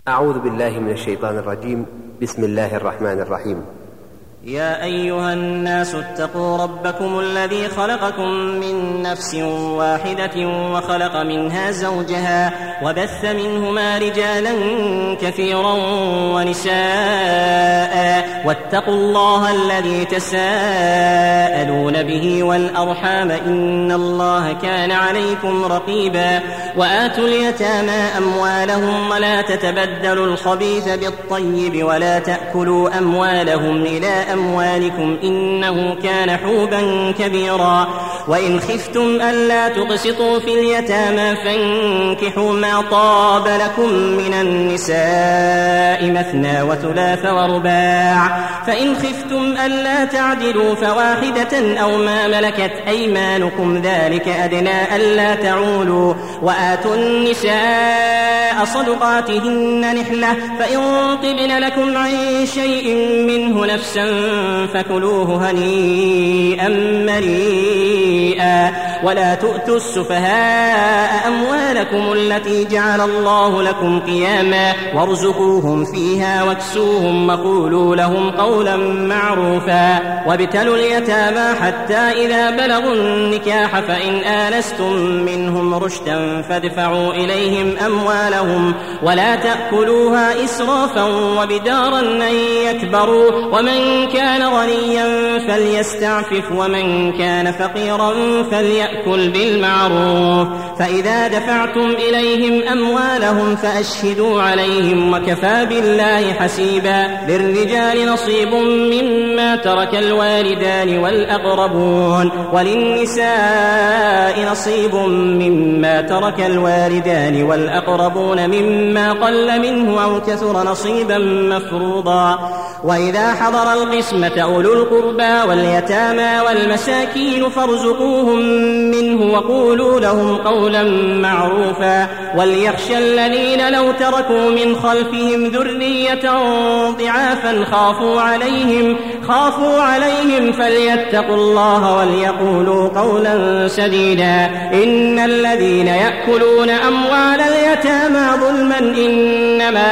أعوذ بالله من الشيطان الرجيم. بسم الله الرحمن الرحيم. يا أيها الناس اتقوا ربكم الذي خلقكم من نفس واحدة وخلق منها زوجها وبث منهما رجالا كثيرا ونساء واتقوا الله الذي تساءلون به والأرحام إن الله كان عليكم رقيبا وآتوا اليتامى أموالهم ولا تتبدلوا الخبيث بالطيب ولا تأكلوا أموالهم إلى أموالكم إنه كان حوبا كبيرا وإن خفتم ألا تقسطوا في اليتامى فانكحوا ما طاب لكم من النساء مثنى وثلاث ورباع فإن خفتم ألا تعدلوا فواحدة أو ما ملكت أيمانكم ذلك أدنى ألا تعولوا وآتوا النساء صدقاتهن نحلة فإن طبن لكم عن شيء منه نفسا فكلوه هنيئا مريئا ولا تؤتوا السفهاء أموالكم التي جعل الله لكم قياما وارزقوهم فيها واكسوهم وقولوا لهم قولا معروفا وابتلوا اليتامى حتى إذا بلغوا النكاح فإن آنستم منهم رشدا فادفعوا إليهم أموالهم ولا تأكلوها إسرافا وبدارا أن يكبروا ومن كان غنيا فليستعفف ومن كان فقيرا فليأكل بالمعروف فإذا دفعتم إليهم أموالهم فأشهدوا عليهم وكفى بالله حسيبا للرجال نصيب مما ترك الوالدان والأقربون وللنساء نصيب مما ترك الوالدان والأقربون مما قل منه أو كثر نصيبا مفروضا وإذا حضر القسمة أولو القربى واليتامى والمساكين فارزقوهم منه وقولوا لهم قولا معروفا وليخشى الذين لو تركوا من خلفهم ذرية ضعافا خافوا عليهم فليتقوا الله وليقولوا قولا سديدا إن الذين يأكلون أموال اليتامى ظلما إنما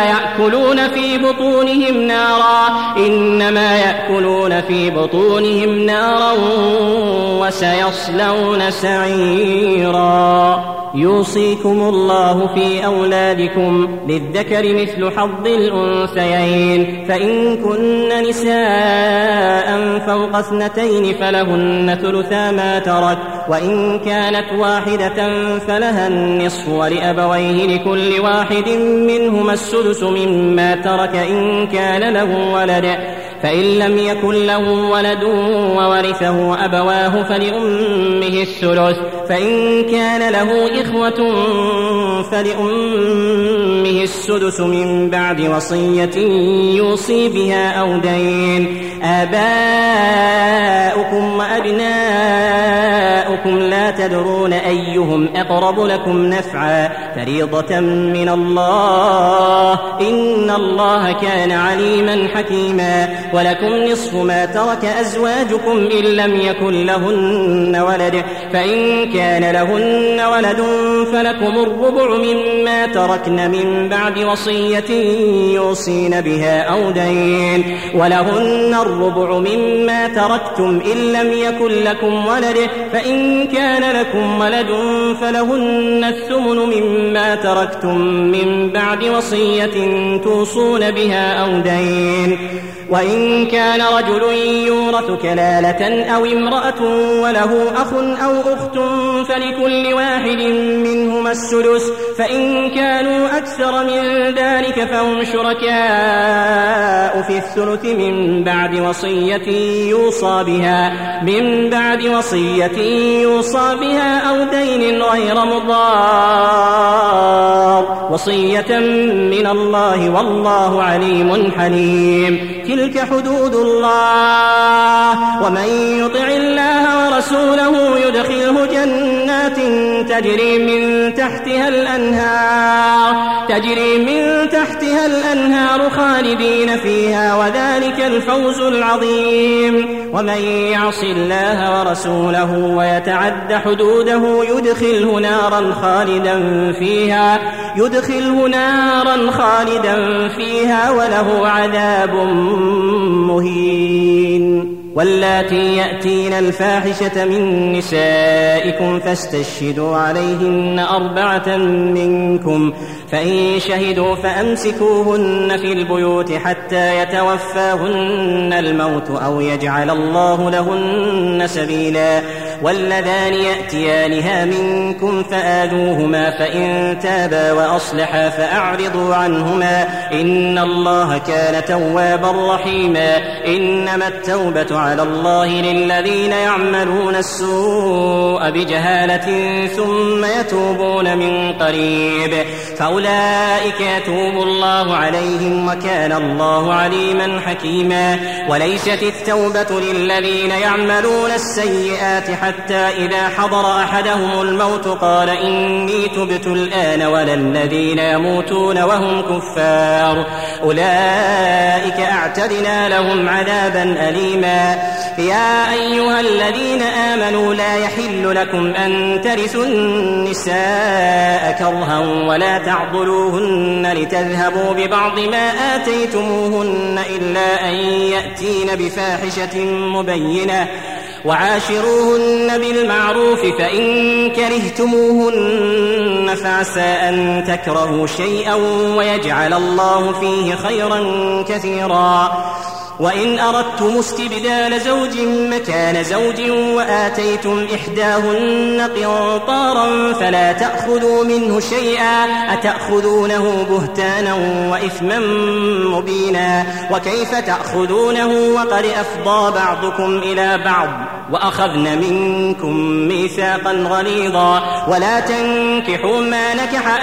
يأكلون في بطونهم نارا وسيصلون سعيرا يوصيكم الله في أولادكم للذكر مثل حظ الأنثيين فإن كن نساء فوق 2 فلهن ثلثا ما ترك وإن كانت واحدة فلها النصف ولأبويه لكل واحد منهما السدس مما ترك إن كان له ولد فإن لم يكن له ولد وورثه أبواه فلأمه الثلث فإن كان له إخوة فلأمه السدس من بعد وصية يوصي بها أو دين آباؤكم وأبناؤكم لا تدرون أيهم أقرب لكم نفعا فريضة من الله إن الله كان عليما حكيما ولكم نصف ما ترك أزواجكم إن لم يكن لهن ولد فإن كان لهن ولد فلكم الربع مما تركن من بعد وصية يوصين بها أو دين ولهن الربع مما تركتم إن لم يكن لكم ولد فإن كان لكم ولد فلهن الثمن مما تركتم من بعد وصية توصون بها أو دين وإن كان رجل يورث كلالة أو امرأة وله أخ أو أخت فلكل واحد منهما السدس فإن كانوا أكثر من ذلك فهم شركاء في الثلث من بعد وصية يوصى بها أو دين غير مضار وصية من الله والله عليم حليم تلك حدود الله ومن يطع الله ورسوله يدخله جنات تجري من من تحتها الأنهار خالدين فيها وذلك الفوز العظيم. ومن يعص الله ورسوله ويتعد حدوده يدخله نارا خالدا فيها وله عذاب مهين. واللاتي يأتين الفاحشة من نسائكم فاستشهدوا عليهن 4 منكم، فإن شهدوا فأمسكوهن في البيوت حتى يتوفاهن الموت أو يجعل الله لهن سبيلا. واللذان يأتيانها منكم فآذوهما، فإن تابا وأصلحا فأعرضوا عنهما، إن الله كان توابا رحيما. إنما التوبة على الله للذين يعملون السوء بجهالة ثم يتوبون من قريب فأولئك يتوب الله عليهم وكان الله عليما حكيما. وليست التوبة للذين يعملون السيئات حتى إذا حضر أحدهم الموت قال إني تبت الآن، ولا الذين يموتون وهم كفار أولئك أعتدنا لهم عذابا أليما. يا أيها الذين آمنوا لا يحل لكم أن ترثوا النساء كرها ولا تعضلوهن لتذهبوا ببعض ما آتيتموهن إلا أن يأتين بفاحشة مبينة، وعاشروهن بالمعروف، فإن كرهتموهن فعسى أن تكرهوا شيئا ويجعل الله فيه خيرا كثيرا. وإن أردتم استبدال زوج مكان زوج وآتيتم إحداهن قنطارا فلا تأخذوا منه شيئا، أتأخذونه بهتانا وإثما مبينا. وكيف تأخذونه وقد أفضى بعضكم إلى بعض وأخذن منكم ميثاقا غليظا. ولا تنكحوا ما نكح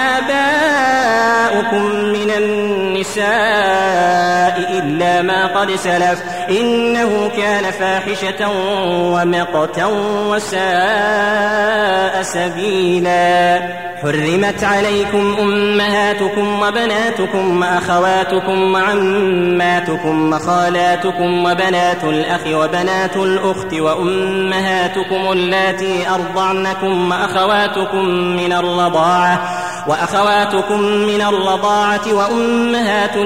آباؤكم من النساء إلا ما قد سلف، إنه كان فاحشة ومقتا وساء سبيلا. حرمت عليكم أمهاتكم وبناتكم وأخواتكم وعماتكم وخالاتكم وبنات الأخ وبنات الأخت وأمهاتكم اللاتي أرضعنكم وأخواتكم من الرضاعة وأمهات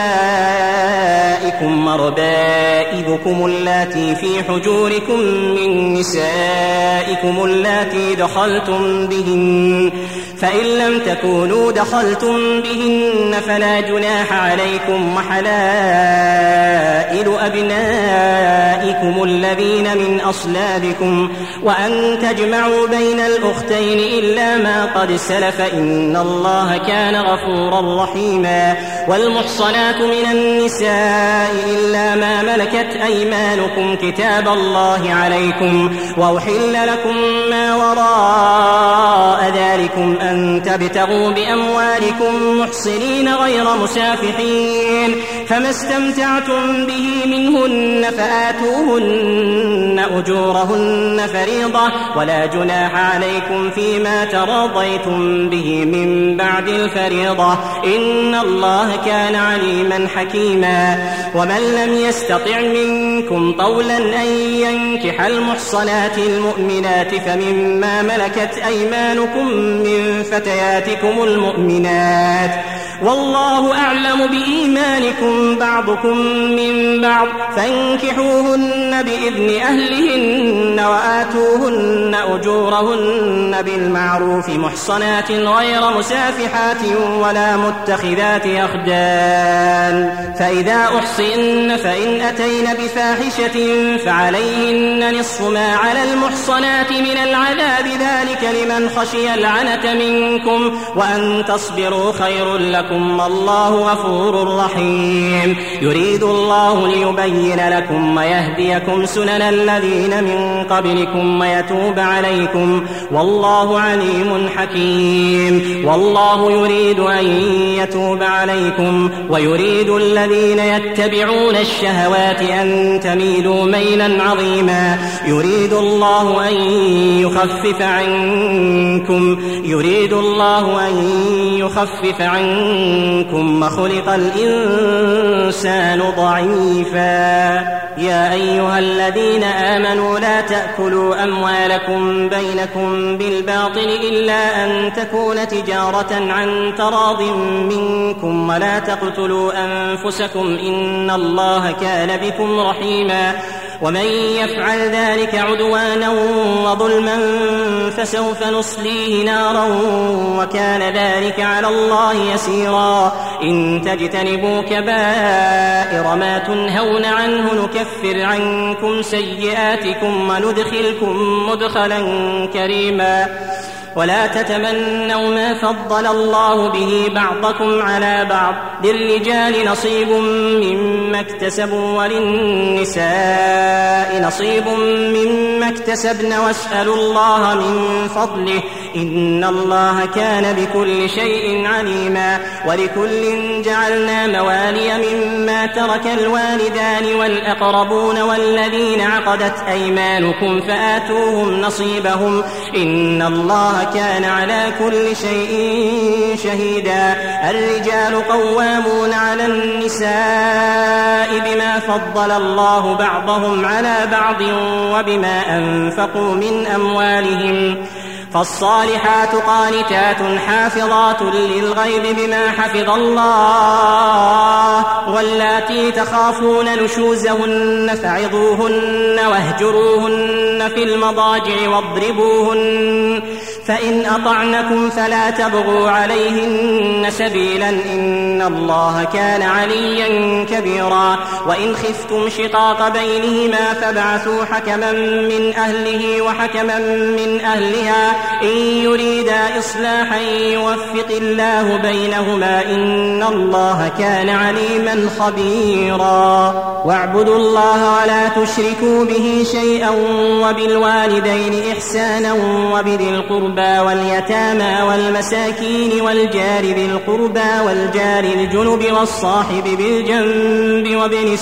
نسائكم وربائبكم اللاتي في حجوركم من نسائكم اللاتي دخلتم بهن، فإن لم تكونوا دخلتم بهن فلا جناح عليكم، وحلائل أبنائكم الذين من أصلابكم، وأن تجمعوا بين الأختين إلا ما قد سلف، إن الله كان غفورا رحيما. والمحصنات من النساء إلا ما ملكت أيمانكم كتاب الله عليكم، وأحل لكم ما وراء ذلكم أن تبتغوا بأموالكم محصنين غير مسافحين، فما استمتعتم به منهن فآتوهن أجورهن فريضة، ولا جناح عليكم فيما تراضيتم به من بعد الفريضة، إن الله كان عليما حكيما. ومن لم يستطع منكم طولا أن ينكح المحصنات المؤمنات فمما ملكت أيمانكم من فتياتكم المؤمنات، والله أعلم بإيمانكم بعضكم من بعض، فانكحوهن بإذن أهلهن وآتوهن أجورهن بالمعروف محصنات غير مسافحات ولا متخذات أخدان. فإذا أحصن فإن أتين بفاحشة فعليهن نصف ما على المحصنات من العذاب، ذلك لمن خشي العنة منكم، وأن تصبروا خير لكم، والله غفور رحيم. يريد الله ليبين لكم ويهديكم سنن الذين من قبلكم ويتوب عليكم، والله عليم حكيم. والله يريد أن يتوب عليكم ويريد الذين يتبعون الشهوات أن تميلوا ميلا عظيما. يريد الله أن يخفف عنكم منكم وخلق الإنسان ضعيفا. يا أيها الذين آمنوا لا تأكلوا أموالكم بينكم بالباطل إلا أن تكون تجارة عن تراض منكم ولا تقتلوا أنفسكم إن الله كان بكم رحيما. ومن يفعل ذلك عدوانا وظلما فسوف نصليه نارا وكان ذلك على الله يسيرا. إن تجتنبوا كبائر ما تنهون عنه نكفر عنكم سيئاتكم وندخلكم مدخلا كريما. ولا تتمنوا ما فضل الله به بعضكم على بعض للرجال نصيب مما اكتسبوا وللنساء نصيب مما اكتسبن واسألوا الله من فضله إن الله كان بكل شيء عليما. ولكل جعلنا موالي مما ترك الوالدان والأقربون والذين عقدت أيمانكم فآتوهم نصيبهم إن الله كان على كل شيء شهيدا. الرجال قوامون على النساء بما فضل الله بعضهم على بعض وبما أنفقوا من أموالهم. فالصالحات قانتات حافظات للغيب بما حفظ الله. واللاتي تخافون نشوزهن فعظوهن واهجروهن في المضاجع واضربوهن فإن أطعنكم فلا تبغوا عليهن سبيلا إن الله كان عليا كبيرا. وإن خفتم شقاق بينهما فابعثوا حكما من أهله وحكما من أهلها إن يريدا إصلاحا يوفق الله بينهما إن الله كان عليما خبيرا. واعبدوا الله ولا تشركوا به شيئا وبالوالدين إحسانا وبذي القربى واليتامى والمساكين والجار ذي القربى والجار الجنب والصاحب بالجنب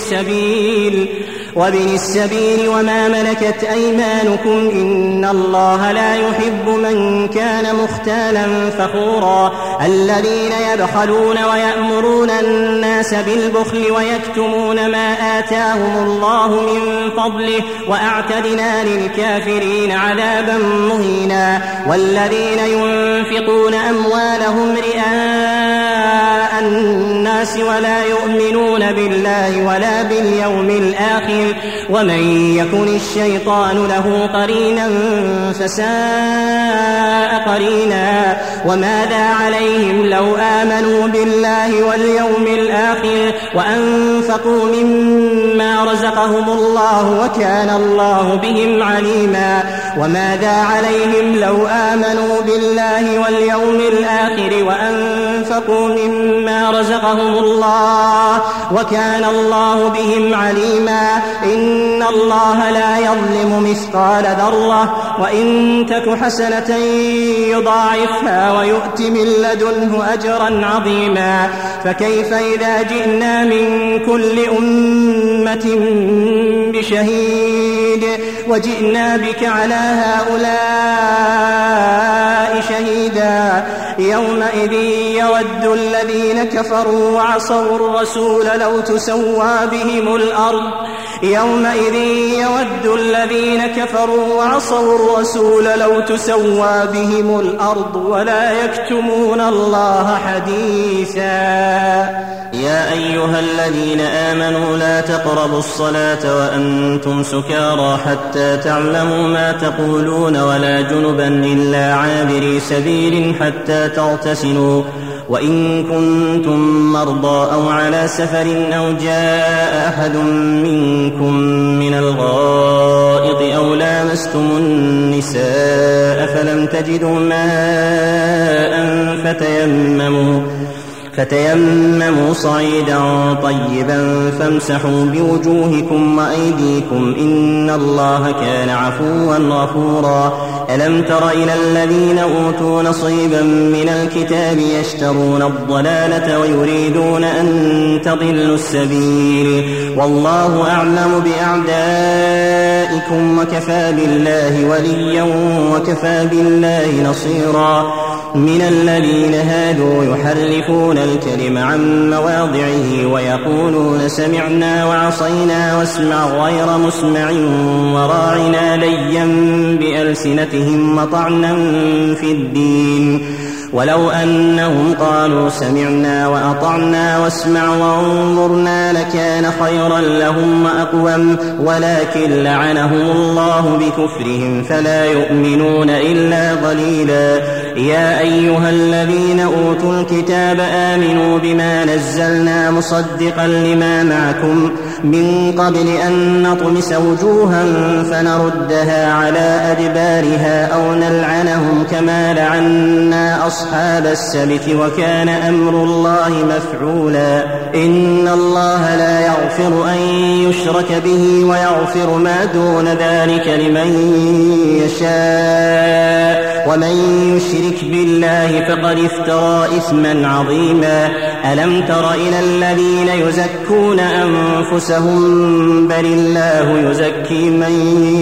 وابن السبيل وما ملكت أيمانكم إن الله لا يحب من كان مختالا فخورا. الذين يبخلون ويأمرون الناس بالبخل ويكتمون ما آتاهم الله من فضله وأعتدنا للكافرين عذابا مهينا. والذين ينفقون أموالهم رئاء الناس ولا يؤمنون بالله ولا باليوم الآخر ومن يكن الشيطان له قرينا فساء قرينا. وماذا عليهم لو آمنوا بالله واليوم الآخر وأنفقوا مما رزقهم الله وكان الله بهم عليما. وماذا عليهم لو آمنوا بالله واليوم الآخر وأنفقوا مما رزقهم الله وكان الله بهم عليما. إن الله لا يظلم مثقال ذرة وإن تك حسنة يضاعفها ويؤت من لدنه أجرا عظيما. فكيف إذا جئنا من كل أمة بشهيد وجئنا بك على هؤلاء شهيدا. يومئذ يود الذين كفروا وعصوا الرسول لو تسوى بهم الأرض يومئذ يود الذين كفروا وعصوا الرسول لو تسوى بهم الأرض ولا يكتمون الله حديثا. يا أيها الذين آمنوا لا تقربوا الصلاة وأنتم سكارى حتى تعلموا ما تقولون ولا جنبا إلا عابري سبيل حتى تغتسلوا وإن كنتم مرضى أو على سفر أو جاء أحد منكم من الغائط أو لامستم النساء فلم تجدوا ماء فتيمموا صعيدا طيبا فامسحوا بوجوهكم وأيديكم إن الله كان عفوا غفورا. ألم تر إلى الذين أوتوا نصيبا من الكتاب يشترون الضلالة ويريدون أن تضلوا السبيل والله أعلم بأعدائكم وكفى بالله وليا وكفى بالله نصيرا. من الذين هادوا يحرفون الكلم عن مواضعه ويقولون سمعنا وعصينا واسمع غير مسمع وراعنا ليا بألسنتهم وطعنا في الدين ولو أنهم قالوا سمعنا وأطعنا واسمع وانظرنا لكان خيرا لهم وأقوم ولكن لعنهم الله بكفرهم فلا يؤمنون إلا قليلا. يا أيها الذين أوتوا الكتاب آمنوا بما نزلنا مصدقا لما معكم من قبل أن نطمس وجوها فنردها على أدبارها أو نلعنهم كما لعنا أصحاب السبت وكان أمر الله مفعولا. إن الله لا يغفر أن يشرك به ويغفر ما دون ذلك لمن يشاء ومن يشرك بالله فقد افترى إثما عظيما. ألم تر إلى الذين يزكون أنفسهم بل الله يزكي من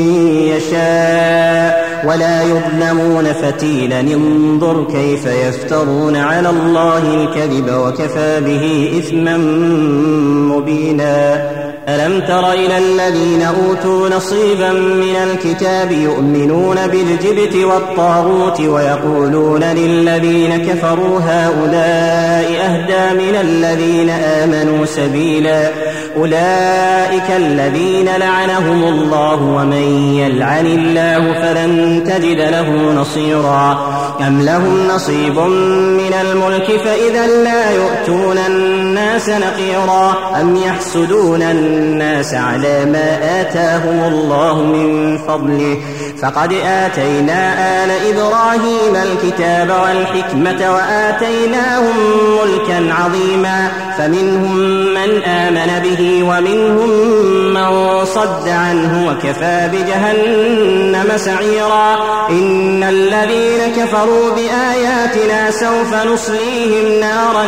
يشاء ولا يظلمون فتيلا انظر كيف يفترون على الله الكذب وكفى به إثما مبينا. ألم تر إلى الذين أوتوا نصيبا من الكتاب يؤمنون بالجبت والطاغوت ويقولون للذين كفروا هؤلاء أهدى من الذين آمنوا سبيلا. أولئك الذين لعنهم الله ومن يلعن الله فلن تجد له نصيرا. أم لهم نصيب من الملك فإذا لا يؤتون الناس نقيرا. أم يحسدون الناس على ما آتاهم الله من فضله فقد آتينا آل إبراهيم الكتاب والحكمة وآتيناهم ملكا عظيما فمنهم من آمن به ومنهم من صد عنه وكفى بجهنم سعيرا. إن الذين كفروا بآياتنا سوف نصليهم نارا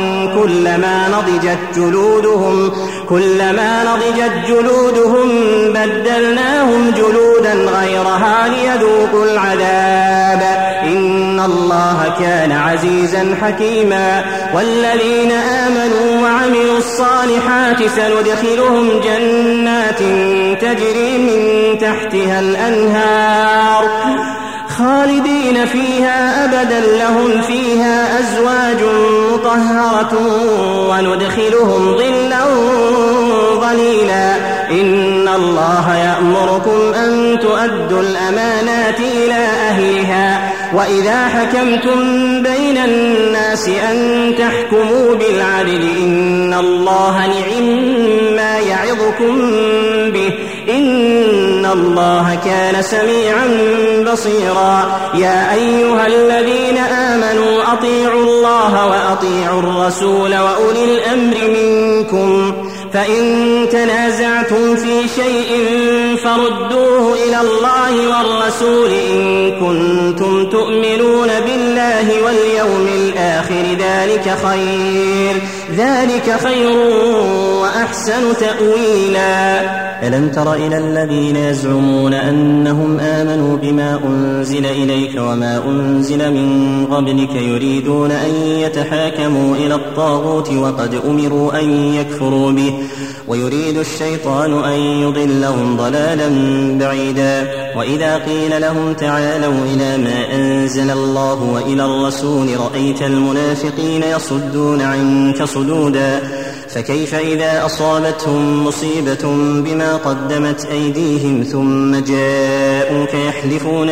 كلما نضجت جلودهم بدلناهم جلودا غيرها ليذوقوا العذاب إن الله كان عزيزا حكيما. والذين آمنوا وعملوا الصالحات سندخلهم جنات تجري من تحتها الأنهار خالدين فيها أبدا لهم فيها أزواج مطهرة وندخلهم ظلا ظليلا. إن الله يأمركم أن تؤدوا الأمانات إلى أهلها وإذا حكمتم بين الناس أن تحكموا بالعدل إن الله نعم يعظكم به إن الله كان سميعا بصيرا. يا أيها الذين آمنوا أطيعوا الله وأطيعوا الرسول وأولي الأمر منكم فإن تنازعتم في شيء فردوه إلى الله والرسول إن كنتم تؤمنون بالله واليوم الآخر ذلك خير وأحسن تأويلا. ألم تر إلى الذين يزعمون أنهم آمنوا بما أنزل إليك وما أنزل من قبلك يريدون أن يتحاكموا إلى الطاغوت وقد أمروا أن يكفروا به ويريد الشيطان أن يضلهم ضلالا بعيدا. وإذا قيل لهم تعالوا إلى ما أنزل الله وإلى الرسول رأيت المنافقين يصدون عنك صدودا. فكيف إذا أصابتهم مصيبة بما قدمت أيديهم ثم جاءوك يحلفون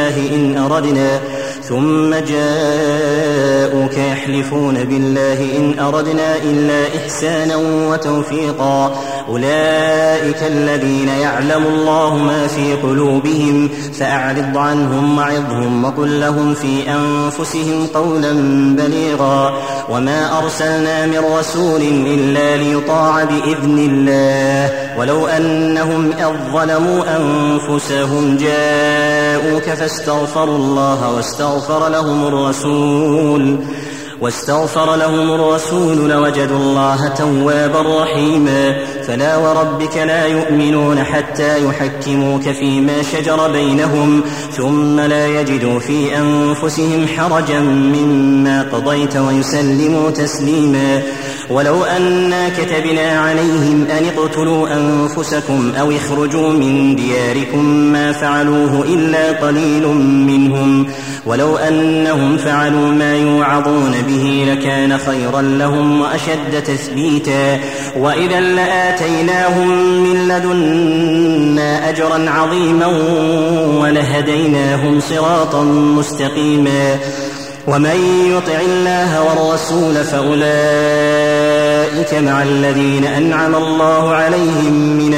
بالله إن أردنا إلا إحسانا وتوفيقا. أولئك الذين يعلم الله ما في قلوبهم فأعرض عنهم وعظهم وقل لهم في أنفسهم قولا بليغا. وما أرسلنا من رسول إلا ليطاع بإذن الله ولو أنهم إذ ظلموا أنفسهم جاءوك فاستغفروا الله واستغفر لهم الرسول واستغفر لهم الرسول لوجدوا الله توابا رحيما. فلا وربك لا يؤمنون حتى يحكموك فيما شجر بينهم ثم لا يجدوا في أنفسهم حرجا مما قضيت ويسلموا تسليما. ولو أنا كتبنا عليهم أن اقتلوا أنفسكم أو اخرجوا من دياركم ما فعلوه إلا قليل منهم ولو أنهم فعلوا ما يوعظون به لكان خيرا لهم وأشد تثبيتا وإذا لآتيناهم من لدنا أجرا عظيما ولهديناهم صراطا مستقيما. ومن يطع الله والرسول فأولئك مع الذين أنعم الله عليهم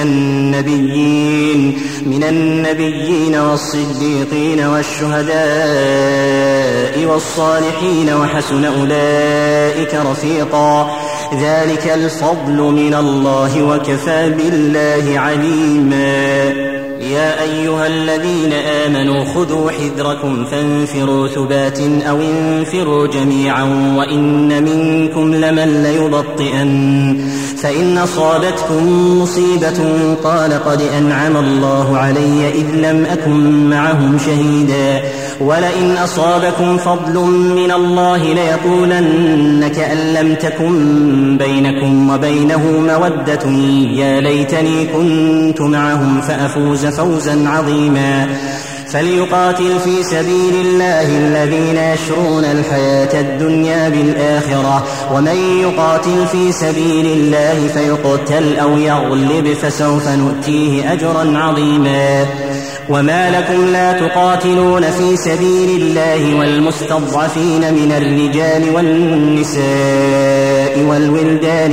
من النبيين والصديقين والشهداء والصالحين وحسن أولئك رفيقا. ذلك الفضل من الله وكفى بالله عليما. يا أيها الذين آمنوا خذوا حذركم فانفروا ثبات أو انفروا جميعا وإن منكم لمن ليبطئن فإن أصابتكم مصيبة قال قد أنعم الله علي إذ لم أكن معهم شهيدا ولئن أصابكم فضل من الله ليقولن كأن لم تكن بينكم وبينه مودة يا ليتني كنت معهم فأفوز فوزا عظيما. فليقاتل في سبيل الله الذين يشرون الحياة الدنيا بالآخرة ومن يقاتل في سبيل الله فيقتل أو يغلب فسوف نؤتيه أجرا عظيما. وما لكم لا تقاتلون في سبيل الله والمستضعفين من الرجال والنساء والولدان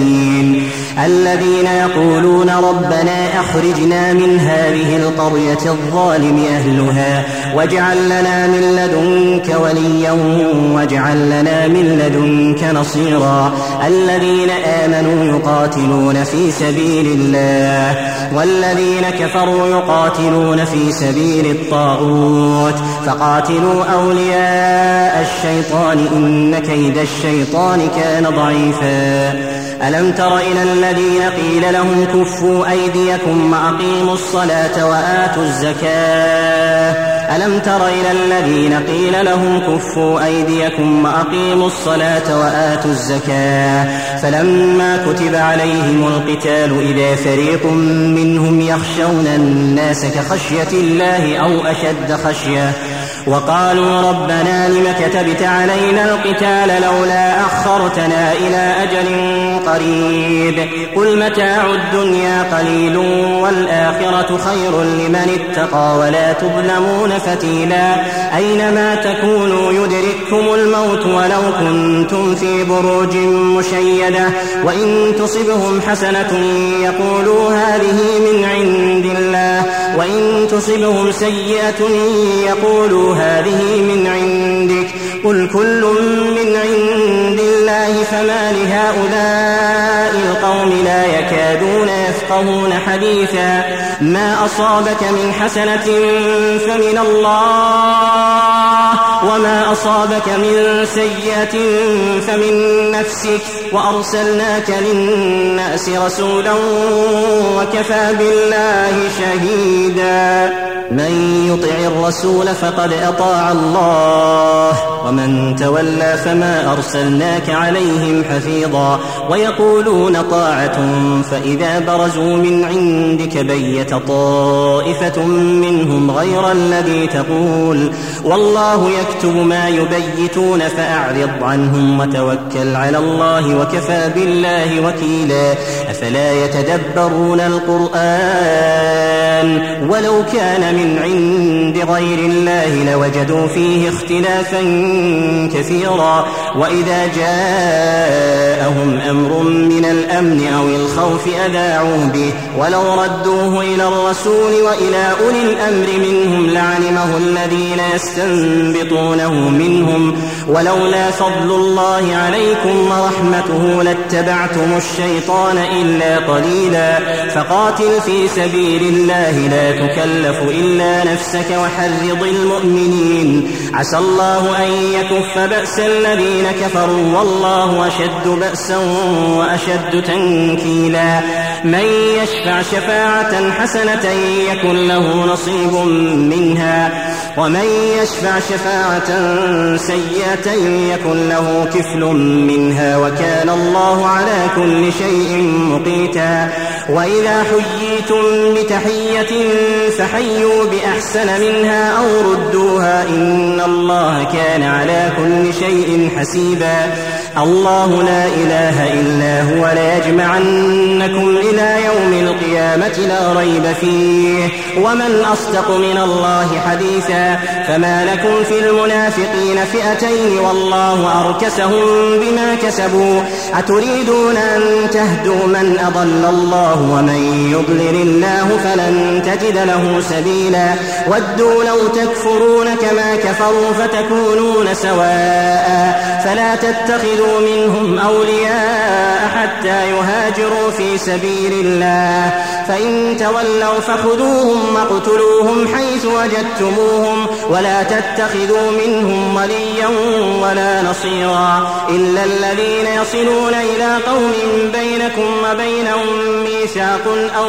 الذين يقولون ربنا أخرجنا من هذه القرية الظالم أهلها واجعل لنا من لدنك وليا واجعل لنا من لدنك نصيرا. الذين آمنوا يقاتلون في سبيل الله والذين كفروا يقاتلون في سبيل الطاغوت فقاتلوا أولياء الشيطان إن كيد الشيطان كان ضعيفا. ألم تر إلى الذين قيل لهم كفوا أيديكم وأقيموا الصلاة وآتوا الزكاة ألم تر إلى الذين قيل لهم كفوا أيديكم وأقيموا الصلاة وآتوا الزكاة فلما كتب عليهم القتال إذا فريق منهم يخشون الناس كخشية الله أو أشد خشية وقالوا ربنا لم كتبت علينا القتال لولا أخرتنا إلى أجل قريب قل متاع الدنيا قليل والآخرة خير لمن اتقى ولا تظلمون فتيلا. أينما تكونوا يدرككم الموت ولو كنتم في بروج مشيدة وإن تصبهم حسنة يقولوا هذه من عند الله وإن تصبهم سيئة يقولوا هذه من عندك قل كل من عند الله فما لهؤلاء القوم لا يكادون يفقهون حديثا. ما أصابك من حسنة فمن الله وما أصابك من سيئة فمن نفسك وأرسلناك للناس رسولا وكفى بالله شهيدا. من يطع الرسول فقد أطاع الله ومن تولى فما أرسلناك عليهم حفيظا. ويقولون طاعة فإذا برزوا من عندك بيت طائفة منهم غير الذي تقول والله يكتب ما يبيتون فأعرض عنهم وتوكل على الله وكفى بالله وكيلا. أفلا يتدبرون القرآن ولو كان من عند غير الله لوجدوا فيه اختلافا كثيرا. وإذا جاءهم أمر من الأمن أو الخوف أذاعوا به ولو ردوه إلى الرسول وإلى أولي الأمر منهم لعلمه الذين يستنبطونه منهم ولولا فضل الله عليكم ورحمته لاتبعتم الشيطان إلا قليلا فقاتل في سبيل الله لا تكلف إلا نفسك وحرض المؤمنين عسى الله أن يكف بأس الذين كفروا والله أشد بأسا وأشد تنكيلا من يشفع شفاعة حسنة يكن له نصيب منها ومن يشفع شفاعة سيئة يكن له كفل منها وكان الله على كل شيء مقيتا وإذا حييتم بتحية فحيوا بأحسن منها أو ردوها إن الله كان على كل شيء حسيبا الله لا إله إلا هو ليجمعنكم إلى يوم القيامة لا ريب فيه ومن أصدق من الله حديثا فما لكم في المنافقين فئتين والله أركسهم بما كسبوا أتريدون أن تهدوا من أضل الله ومن يضلل الله فلن تجد له سبيلا ودوا لو تكفرون كما كفروا فتكونون سواء فلا تتخذوا منهم أولياء حتى يهاجروا في سبيل الله فإن تولوا فخذوهم واقتلوهم حيث وجدتموهم ولا تتخذوا منهم وليا ولا نصيرا إلا الذين يصلون إلى قوم بينكم وبينهم ميثاق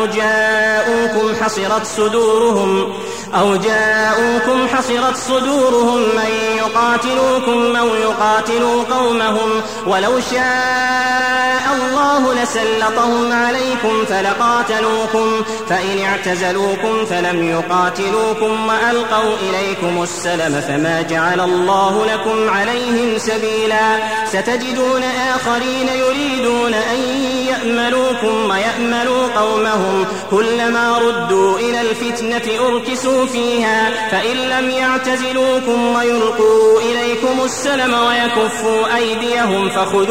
أو جاءوكم حصرت صدورهم من يقاتلوكم أو يقاتلوا قومهم ولو شاء الله لسلطهم عليكم فلقاتلوكم فإن اعتزلوكم فلم يقاتلوكم وألقوا إليكم السلم فما جعل الله لكم عليهم سبيلا ستجدون آخرين يريدون أن يأملوكم ويأملوا قومهم كلما ردوا إلى الفتنة أركسوا فيها فإن لم يعتزلوكم ويلقوا إليكم السلم ويكفوا أيديهم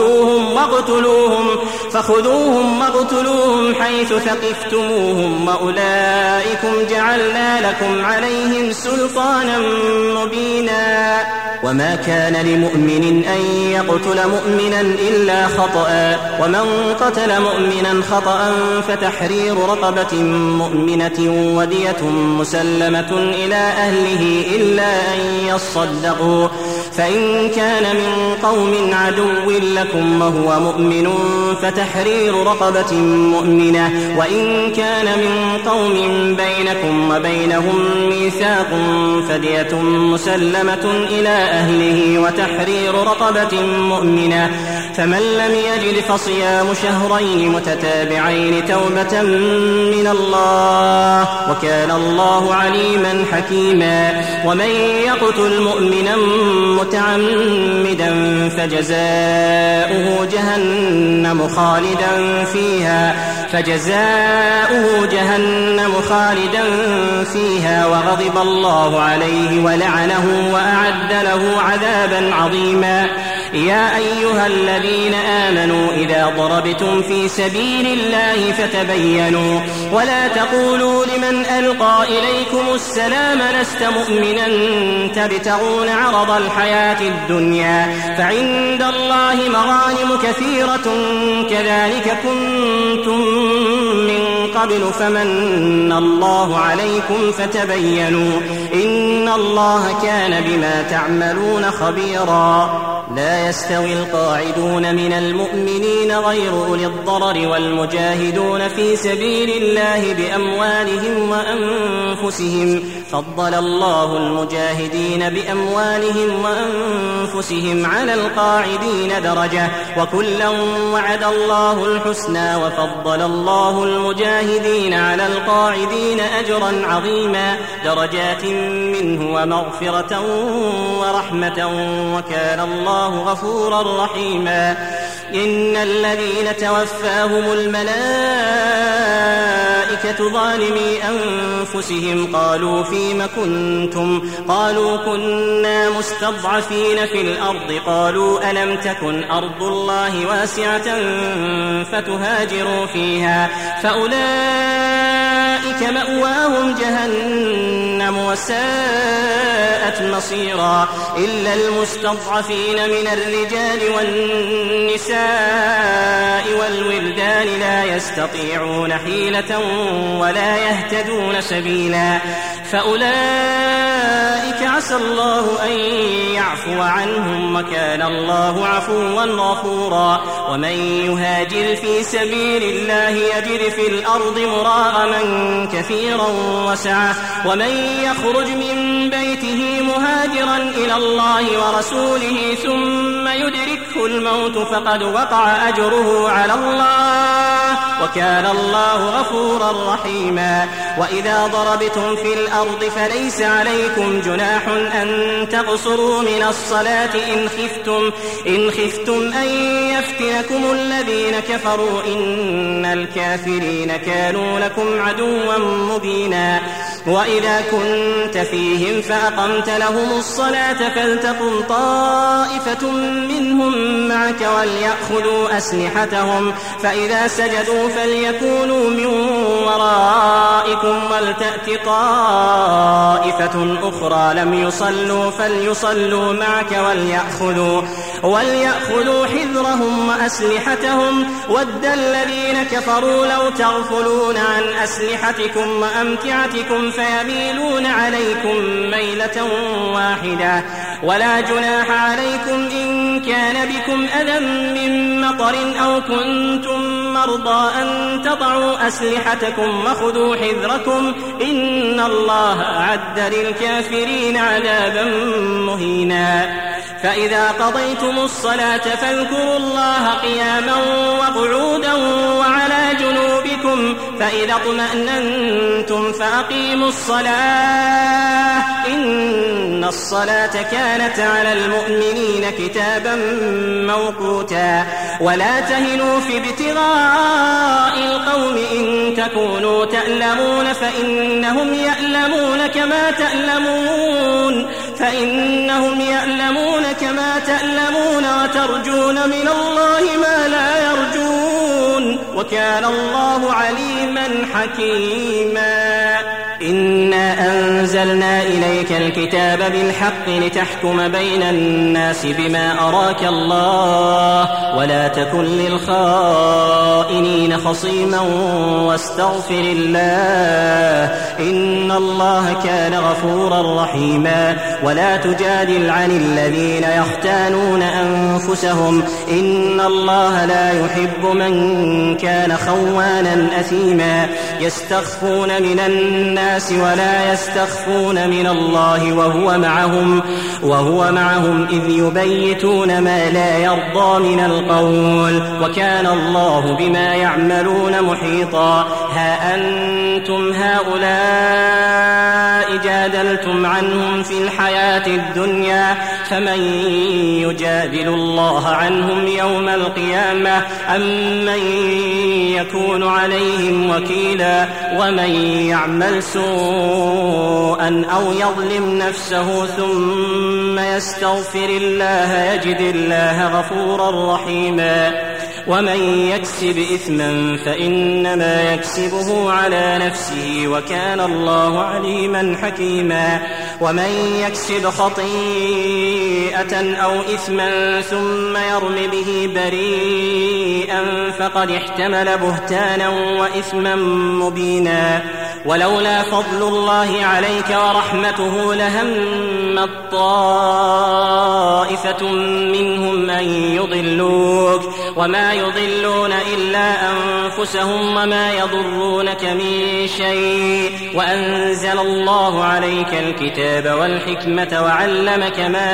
فخذوهم واقتلوهم حيث ثقفتموهم وأولئكم جعلنا لكم عليهم سلطانا مبينا وما كان لمؤمن أن يقتل مؤمنا إلا خطأ ومن قتل مؤمنا خطأ فتحرير رقبة مؤمنة ودية مسلمة إلى أهله إلا أن يصدقوا فإن كان من قوم عدو لكم وهو مؤمن فتحرير رقبة مؤمنة وإن كان من قوم بينكم وبينهم ميثاق فدية مسلمة إلى أهله وتحرير رقبة مؤمنة فمن لم يجد فصيام شهرين متتابعين توبة من الله وكان الله عليما حكيما ومن يقتل مؤمنا متعمدا فجزاؤه جهنم خالدا فيها وغضب الله عليه ولعنه وأعد له عذابا عظيما يا أيها الذين آمنوا إذا ضربتم في سبيل الله فتبينوا ولا تقولوا لمن ألقى إليكم السلام لست مؤمنا تبتغون عرض الحياة الدنيا فعند الله مغانم كثيرة كذلك كنتم من قبل فمن الله عليكم فتبينوا إن الله كان بما تعملون خبيرا لا يستوي القاعدون من المؤمنين غير أولي الضرر والمجاهدون في سبيل الله بأموالهم وأنفسهم فضل الله المجاهدين بأموالهم وأنفسهم على القاعدين درجة وكلا وعد الله الحسنى وفضل الله المجاهدين على القاعدين أجرا عظيما درجات منه ومغفرة ورحمة وكان الله غفورا رحيما إن الذين توفاهم الملائكة ظالمي أنفسهم قالوا فيم كنتم؟ قالوا كنا مستضعفين في الأرض. قالوا ألم تكن أرض الله واسعة فتهاجروا فيها فأولئك مأواهم جهنم وساءت مصيرا إلا المستضعفين من الرجال والنساء والولدان لا يستطيعون حيلة ولا يهتدون سبيلا فأولئك عسى الله أن يعفو عنهم وكان الله عفوا غفورا. ومن يهاجر في سبيل الله يجد في الأرض مراغما كثيرا وسعة ومن يخرج من بيته مهاجرا إلى الله ورسوله ثم يدركه الموت فقد وقع أجره على الله وكان الله غفورا رحيما. وإذا ضربتم في الأرض فليس عليكم جناح أن تقصروا من الصلاة إن خفتم أن يفتنكم الذين كفروا إن الكافرين كانوا لكم عدوا مبينا. وإذا كنت فيهم فأقمت لهم الصلاة فلتقم طائفة منهم معك وليأخذوا أسلحتهم فإذا سجدوا فليكونوا من ورائكم ولتأت طائفة أخرى لم يصلوا فليصلوا معك وليأخذوا حذرهم وأسلحتهم ود الذين كفروا لو تغفلون عن أسلحتكم وأمتعتكم فيميلون عليكم ميلة واحدة. ولا جناح عليكم إن كان بكم أذى من مطر أو كنتم مرضى أن تضعوا أسلحتكم وخذوا حذركم إن الله أعد للكافرين عذابا مهينا. فإذا قضيتم الصلاة فاذكروا الله قياما وقعودا وعلى جنوبكم فإذا اطمأننتم فأقيموا الصلاة إن الصلاة كانت على المؤمنين كتابا موقوتا. ولا تهنوا في ابتغاء القوم إن تكونوا تألمون فإنهم يألمون كما تألمون وترجون من الله ما لا يرجون وكان الله عليما حكيما. إنا أنزلنا إليك الكتاب بالحق لتحكم بين الناس بما أراك الله ولا تكن للخائنين خصيما واستغفر الله إن الله كان غفورا رحيما. ولا تجادل عن الذين يختانون أنفسهم إن الله لا يحب من كان خوانا أثيما. يستخفون من الناس ولا يستخفون من الله وهو معهم إذ يبيتون ما لا يرضى من القول وكان الله بما يعملون محيطا. ها أنتم هؤلاء جادلتم عنهم في الحياة الدنيا فمن يجادل الله عنهم يوم القيامة أم من يكون عليهم وكيلا. ومن يعمل سوءا أو يظلم نفسه ثم يستغفر الله يجد الله غفورا رحيما. ومن يكسب إثما فإنما يكسبه على نفسه وكان الله عليما حكيما. ومن يكسب خطيئة أو إثما ثم يرم به بريئا فقد احتمل بهتانا وإثما مبينا. ولولا فضل الله عليك ورحمته لهمت طائفة منهم أن يضلوك وما يضلون إلا أنفسهم وما يضرونك من شيء. وأنزل الله عليك الكتاب والحكمة وعلمك ما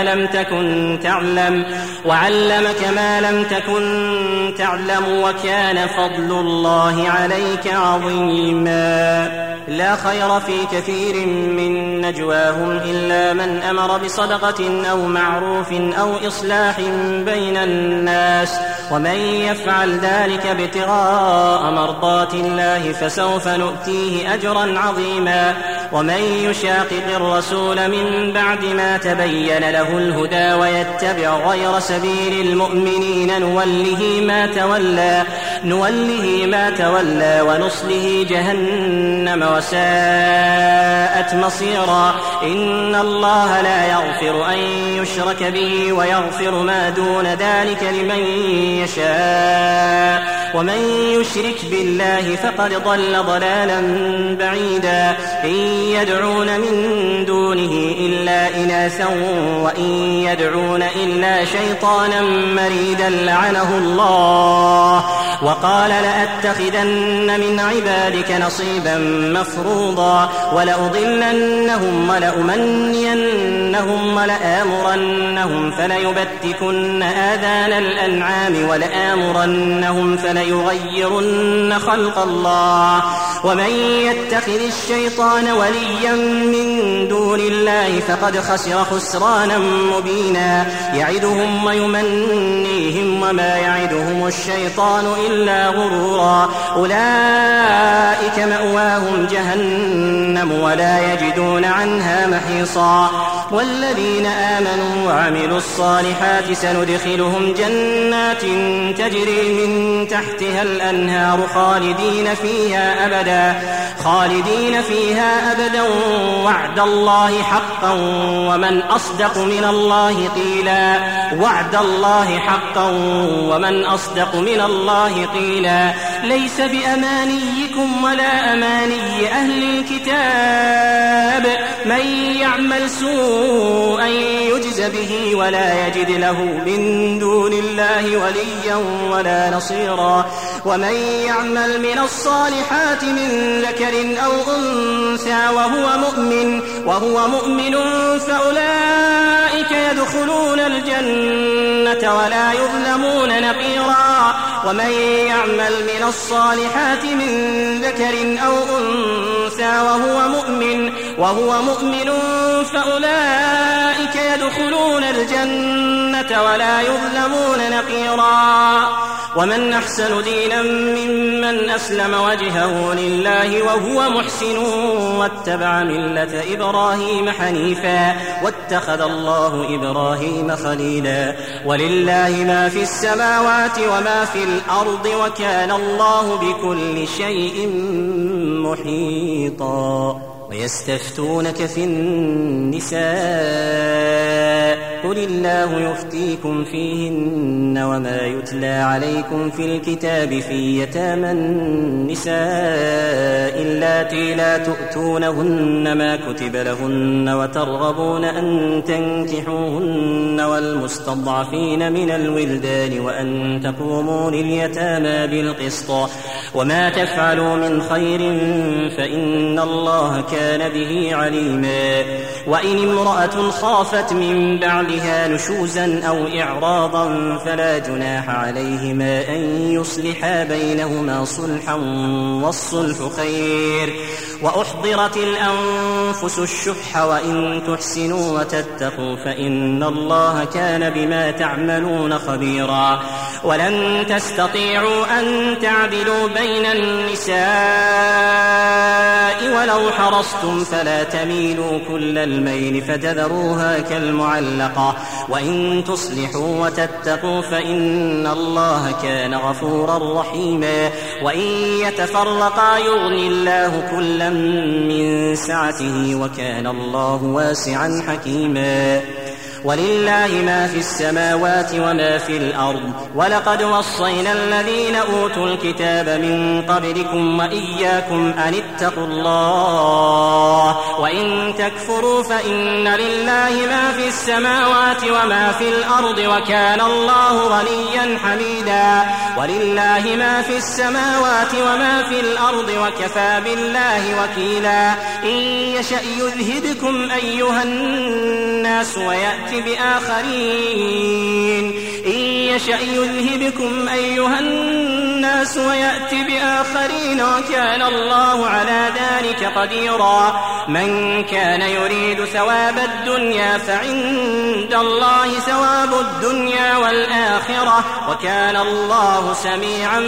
لم تكن تعلم وكان فضل الله عليك عظيما. لا خير في كثير من نجواهم إلا من أمر بصدقة أو معروف أو إصلاح بين الناس ومن يفعل ذلك ابتغاء مرضات الله فسوف نؤتيه أجرا عظيما ومن يشاقق الرسول من بعد ما تبين له الهدى ويتبع غير سبيل المؤمنين نوله ما تولى ونصله جهنم وساءت مصيرا إن الله لا يغفر أن يشرك به ويغفر ما دون ذلك لمن يشاء ومن يشرك بالله فقد ضل ضلالا بعيدا إن يدعون من دونه إلا إناثا وإن يدعون إلا شيطانا مريدا لعنه الله وقال لأتخذن من عبادك نصيبا مفروضا ولأضلنهم ولأمنينهم ولآمرنهم فليبتكن آذان الأنعام ولآمرنهم فليغيرن خلق الله ومن يتخذ الشيطان وليا من دون الله فقد خسر خسرانا مبينا يعدهم ويمنيهم وما يعدهم الشيطان إلا غرورا أولئك مأواهم جهنم ولا يجدون عنها محيصا والذين آمنوا وعملوا الصالحات سندخلهم جنات تجري من تحتها الأنهار خالدين فيها أبدا وعد الله حقا ومن أصدق من الله قيلا ليس بأمانيكم ولا أماني أهل الكتاب من يعمل سوءا يجز به ولا يجد له من دون الله وليا ولا نصيرا ومن يعمل من الصالحات من ذكر أو أنثى وهو مؤمن فأولئك يدخلون الجنة ولا يظلمون نقيرا ومن يعمل من الصالحات من ذكر أو أنثى وهو مؤمن فأولئك يدخلون الجنة ولا يظلمون نقيرا ومن أحسن دينا ممن أسلم وجهه لله وهو محسن واتبع ملة إبراهيم حنيفا واتخذ الله إبراهيم خليلا ولله ما في السماوات وما في الأرض وكان الله بكل شيء محيطا ويستفتونك في النساء قل الله يفتيكم فيهن وما يتلى عليكم في الكتاب في يتامى النساء اللاتي لا تؤتونهن ما كتب لهن وترغبون أن تنكحوهن والمستضعفين من الولدان وأن تقوموا لليتامى بالقسط وما تفعلوا من خير فإن الله كان به عليما وإن امرأة خافت من بعدها نشوزا أو إعراضا فلا جناح عليهما أن يصلحا بينهما صلحا والصلح خير وأحضرت الأنفس الشح وإن تحسنوا وتتقوا فإن الله كان بما تعملون خبيرا ولن تستطيعوا أن تعدلوا بين النساء ولو حرصتم فلا تميلوا كل الميل فتذروها كالمعلقة وإن تصلحوا وتتقوا فإن الله كان غفورا رحيما وإن يتفرقا يغني الله كلا من سعته وكان الله واسعا حكيما ولله ما في السماوات وما في الأرض ولقد وصينا الذين أوتوا الكتاب من قبلكم وإياكم أن اتقوا الله وإن تكفروا فإن لله ما في السماوات وما في الأرض وكان الله غنيا حميدا ولله ما في السماوات وما في الأرض وكفى بالله وكيلا إن يشأ يذهبكم أيها الناس ويأتي بآخرين إن يشأ يذهبكم أيها الناس ويأت بآخرين وكان الله على ذلك قديرا من كان يريد ثواب الدنيا فعند الله ثواب الدنيا والآخرة وكان الله سميعا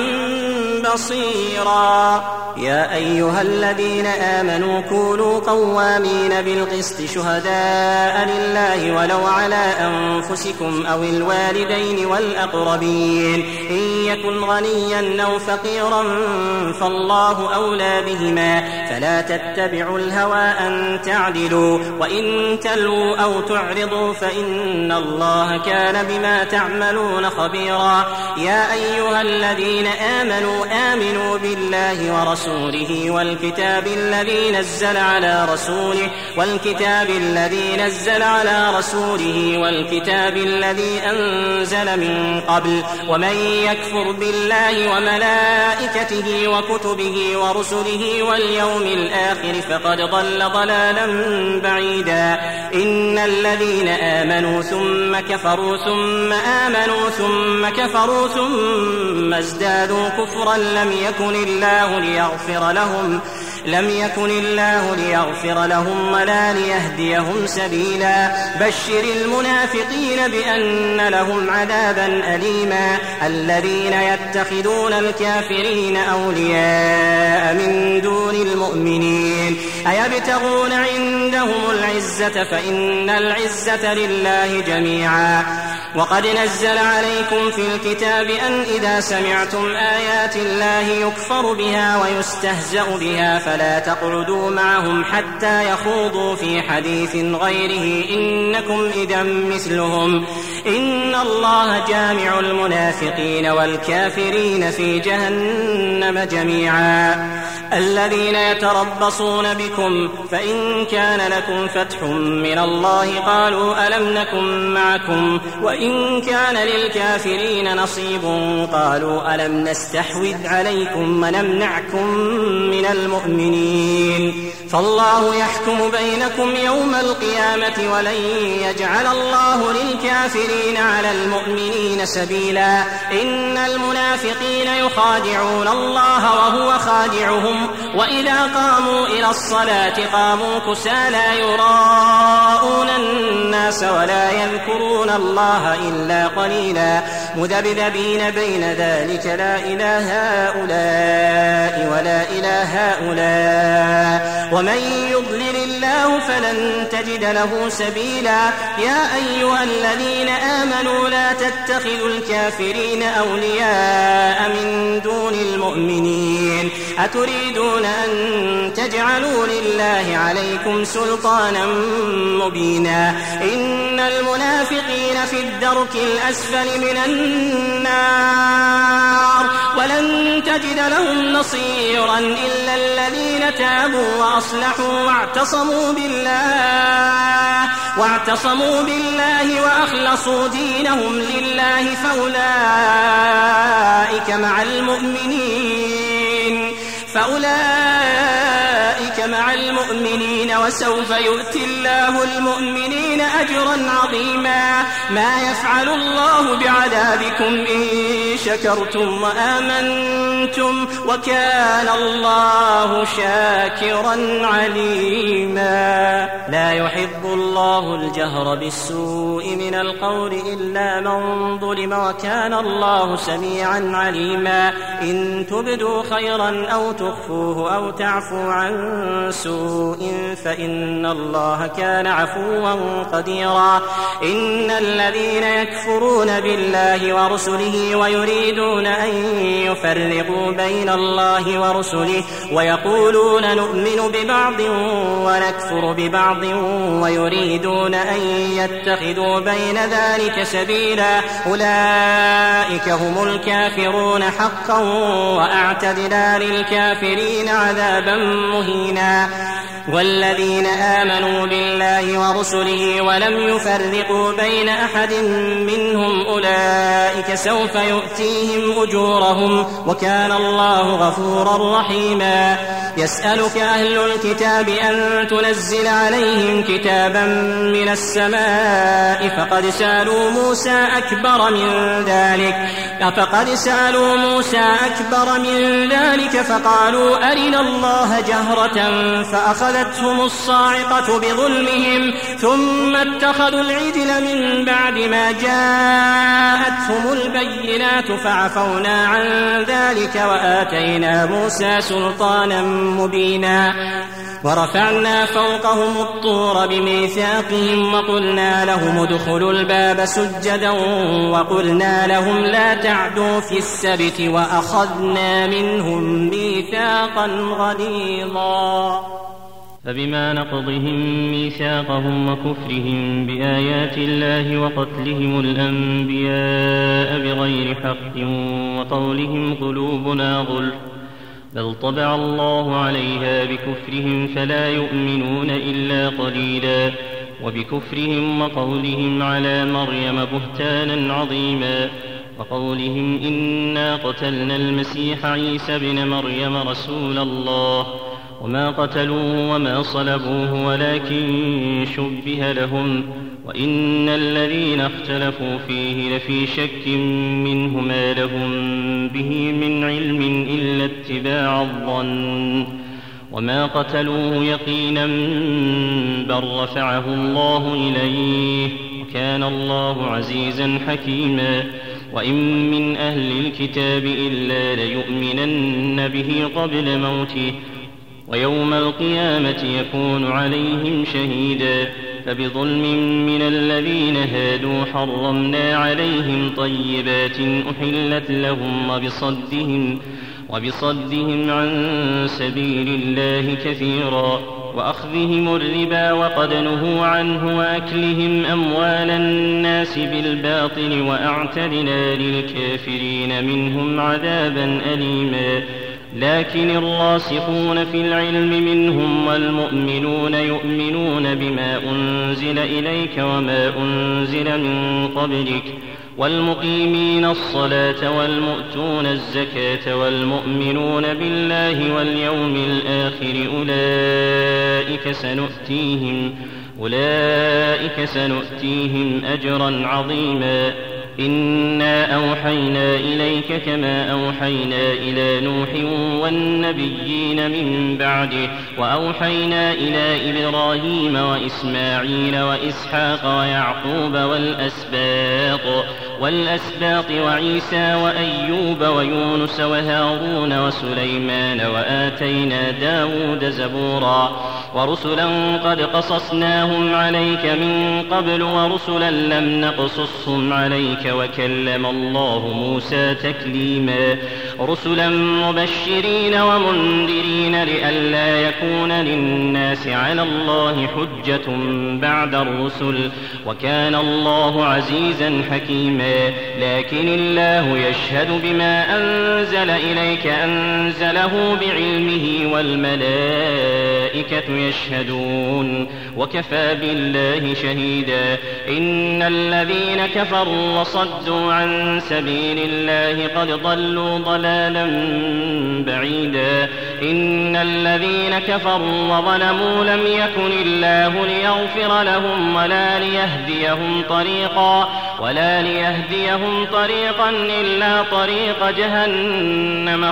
بصيرا يا أيها الذين آمنوا كونوا قوامين بالقسط شهداء لله ولو على أنفسكم أو الوالدين والأقربين إن يكن غنيا أو فقيرا فالله أولى بهما فلا تتبعوا الهوى أن تعدلوا وإن تلووا أو تعرضوا فإن الله كان بما تعملون خبيرا يا أيها الذين آمنوا بالله ورسوله والكتاب الذي نزل على رسوله والكتاب الذي أنزل من قبل ومن يكفر بالله وملائكته وكتبه ورسله واليوم الآخر فقد ضل ضلالا بعيدا إن الذين آمنوا ثم كفروا ثم آمنوا ثم كفروا ثم ازدادوا كفرا لم يكن الله ليغفر لهم ولا ليهديهم سبيلا بشر المنافقين بأن لهم عذابا أليما الذين يتخذون الكافرين أولياء من دون المؤمنين أيبتغون عندهم العزة فإن العزة لله جميعا وقد نزل عليكم في الكتاب أن إذا سمعتم آيات الله يكفر بها ويستهزأ بها فلا تقعدوا معهم حتى يخوضوا في حديث غيره إنكم إذا مثلهم إن الله جامع المنافقين والكافرين في جهنم جميعا الذين يتربصون بكم فإن كان لكم فتح من الله قالوا ألم نكن معكم وإن كان للكافرين نصيب قالوا ألم نستحوذ عليكم ونمنعكم من المؤمنين فالله يحكم بينكم يوم القيامة ولن يجعل الله للكافرين على المؤمنين سبيلا إن المنافقين يخادعون الله وهو خادعهم وإذا قاموا إلى الصلاة قاموا كسالى يراءون الناس ولا يذكرون الله إلا قليلا مذبذبين بين ذلك لا إله هؤلاء ولا إله هؤلاء ومن يضلل الله فلن تجد له سبيلا يا أيها الذين آمنوا لا تتخذوا الكافرين أولياء من دون المؤمنين أتريدون أن تجعلوا لله عليكم سلطانا مبينا إن المنافقين في الدرك الأسفل من النار ولن تجد لهم نصيرا إلا الذين تابوا وأصلحوا واعتصموا بالله وأخلصوا دينهم لله فأولئك مع المؤمنين وسوف يؤتي الله المؤمنين أجرا عظيما ما يفعل الله بعذابكم إن شكرتم وآمنتم وكان الله شاكرا عليما لا يحب الله الجهر بالسوء من القول إلا من ظلم وكان الله سميعا عليما إن تبدوا خيرا أو تخفوه أو تعفوا عن سوء فإن الله كان عفوا قديرا إن الذين يكفرون بالله ورسله ويريدون أن يفرقوا بين الله ورسله ويقولون نؤمن ببعض ونكفر ببعض ويريدون أن يتخذوا بين ذلك سبيلا أولئك هم الكافرون حقا وأعتدنا للكافرين عذابا مهينا والذين آمنوا بالله ورسله ولم يفرقوا بين أحد منهم أولئك سوف يؤتيهم أجورهم وكان الله غفورا رحيما يسألك أهل الكتاب أن تنزل عليهم كتابا من السماء فقد سألوا موسى أكبر من ذلك فقالوا أرنا الله جهرة فأخذتهم الصاعقة بظلمهم ثم اتخذوا العجل من بعد ما جاءتهم البينات فعفونا عن ذلك وآتينا موسى سلطانا مبينا ورفعنا فوقهم الطور بميثاقهم وقلنا لهم ادخلوا الباب سجدا وقلنا لهم لا تعدوا في السبت وأخذنا منهم ميثاقا غليظا. فبما نقضهم ميثاقهم وكفرهم بآيات الله وقتلهم الأنبياء بغير حق وقولهم قلوبنا غلف بل طبع الله عليها بكفرهم فلا يؤمنون إلا قليلا وبكفرهم وقولهم على مريم بهتانا عظيما وقولهم إنا قتلنا المسيح عيسى بن مريم رسول الله وما قتلوه وما صلبوه ولكن شبه لهم وإن الذين اختلفوا فيه لفي شك منه ما لهم به من علم إلا اتباع الظن وما قتلوه يقينا بل رفعه الله إليه وكان الله عزيزا حكيما. وإن من أهل الكتاب إلا ليؤمنن به قبل موته ويوم القيامة يكون عليهم شهيدا. فبظلم من الذين هادوا حرمنا عليهم طيبات أحلت لهم وبصدهم عن سبيل الله كثيرا وأخذهم الربا وقد نهوا عنه وأكلهم أموال الناس بالباطل وأعتدنا للكافرين منهم عذابا أليما. لكن الراسخون في العلم منهم والمؤمنون يؤمنون بما أنزل إليك وما أنزل من قبلك والمقيمين الصلاة والمؤتون الزكاة والمؤمنون بالله واليوم الآخر أولئك سنؤتيهم أجرا عظيما. إنا أوحينا إليك كما أوحينا إلى نوح والنبيين من بعده وأوحينا إلى إبراهيم وإسماعيل وإسحاق ويعقوب والأسباط وعيسى وأيوب ويونس وهارون وسليمان وآتينا داود زبورا ورسلا قد قصصناهم عليك من قبل ورسلا لم نقصصهم عليك وكلم الله موسى تكليما. رسلا مبشرين ومنذرين لئلا يكون للناس على الله حجة بعد الرسل وكان الله عزيزا حكيما. لكن الله يشهد بما أنزل إليك أنزله بعلمه والملائكة يشهدون وكفى بالله شهيدا. إن الذين كفروا وصدوا عن سبيل الله قد ضلوا ضلالا بعيدا. إن الذين كفروا وظلموا لم يكن الله ليغفر لهم ولا ليهديهم طريقا إلا طريق جهنم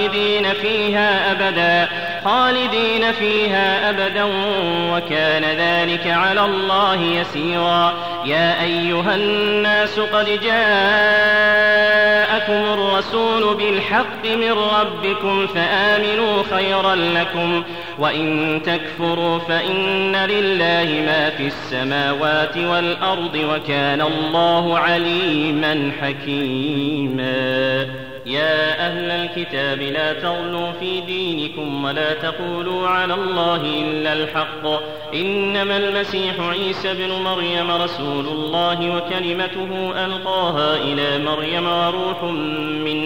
خالدين فيها أبدا وكان ذلك على الله يسيرا. يا أيها الناس قد جاءكم الرسول بالحق من ربكم فآمنوا خيرا لكم وإن تكفروا فإن لله ما في السماوات والأرض وكان الله عليما حكيما. يا أهل الكتاب لا تغلوا في دينكم ولا تقولوا على الله إلا الحق إنما المسيح عيسى بن مريم رسول الله وكلمته ألقاها إلى مريم وروح منه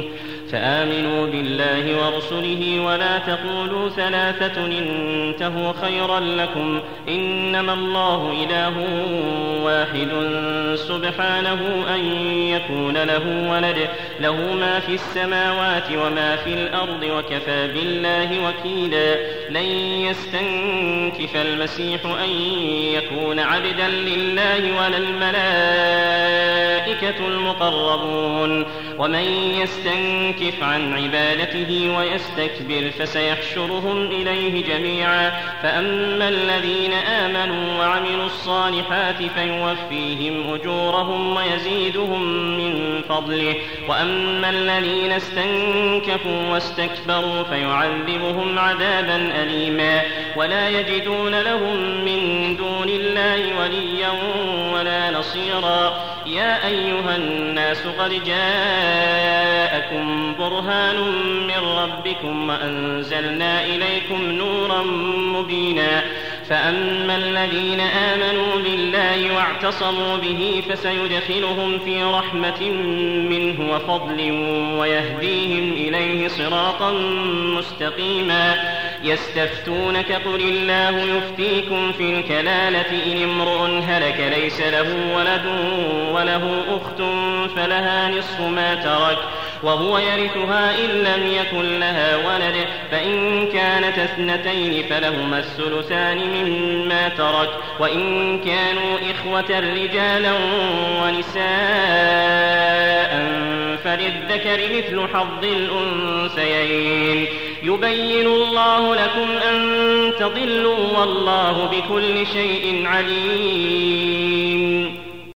فآمنوا بالله ورسله ولا تقولوا ثلاثة انتهوا خيرا لكم إنما الله إله واحد سبحانه أن يكون له ولد له ما في السماوات وما في الأرض وكفى بالله وكيلا لن يستنكف المسيح أن يكون عبدا لله ولا الملائكة المقربون ومن يستنكف عن عبادته ويستكبر فسيحشرهم إليه جميعا فأما الذين آمنوا وعملوا الصالحات فيوفيهم أجورهم ويزيدهم من فضله وأما الذين استنكفوا واستكبروا فيعذبهم عذابا أليما ولا يجدون لهم من دون الله وليا ولا نصيرا يا أيها الناس قد جاءكم برهان من ربكم وأنزلنا إليكم نورا مبينا فأما الذين آمنوا بالله واعتصموا به فسيدخلهم في رحمة منه وفضل ويهديهم إليه صراطا مستقيما يستفتونك قل الله يفتيكم في الكلالة إن امرؤ هلك ليس له ولد وله أخت فلها نصف ما ترك وهو يرثها إن لم يكن لها ولد فإن كانت اثنتين فلهما الثلثان مما ترك وإن كانوا إخوة رجالا ونساء فللذكر مثل حظ الأنثيين يبين الله لكم أن تضلوا والله بكل شيء عليم